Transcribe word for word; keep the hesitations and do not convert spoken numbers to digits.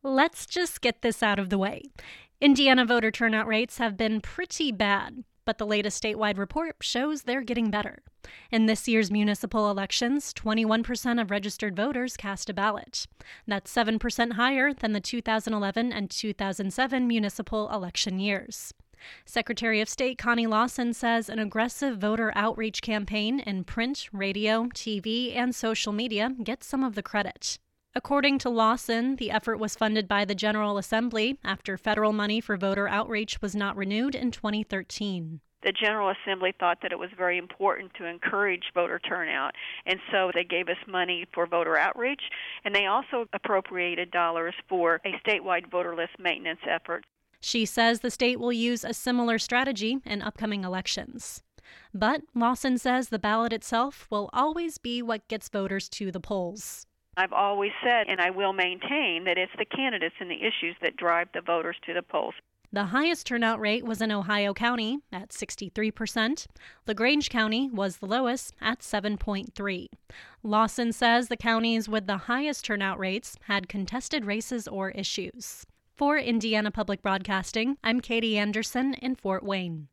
Let's just get this out of the way. Indiana voter turnout rates have been pretty bad, but the latest statewide report shows they're getting better. In this year's municipal elections, twenty-one percent of registered voters cast a ballot. That's seven percent higher than the two thousand eleven and two thousand seven municipal election years. Secretary of State Connie Lawson says an aggressive voter outreach campaign in print, radio, T V, and social media gets some of the credit. According to Lawson, the effort was funded by the General Assembly after federal money for voter outreach was not renewed in twenty thirteen. The General Assembly thought that it was very important to encourage voter turnout, and so they gave us money for voter outreach, and they also appropriated dollars for a statewide voter list maintenance effort. She says the state will use a similar strategy in upcoming elections. But Lawson says the ballot itself will always be what gets voters to the polls. I've always said, and I will maintain, that it's the candidates and the issues that drive the voters to the polls. The highest turnout rate was in Ohio County at sixty-three percent. LaGrange County was the lowest at seven point three. Lawson says the counties with the highest turnout rates had contested races or issues. For Indiana Public Broadcasting, I'm Katie Anderson in Fort Wayne.